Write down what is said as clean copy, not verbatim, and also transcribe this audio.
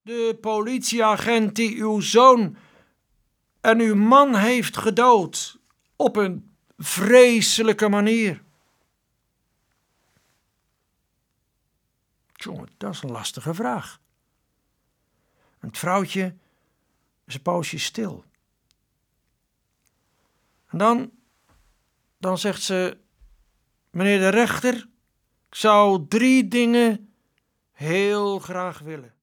De politieagent die uw zoon en uw man heeft gedood op een vreselijke manier. Jongen, dat is een lastige vraag. En het vrouwtje is een poosje stil. En dan zegt ze: meneer de rechter, ik zou 3 dingen heel graag willen.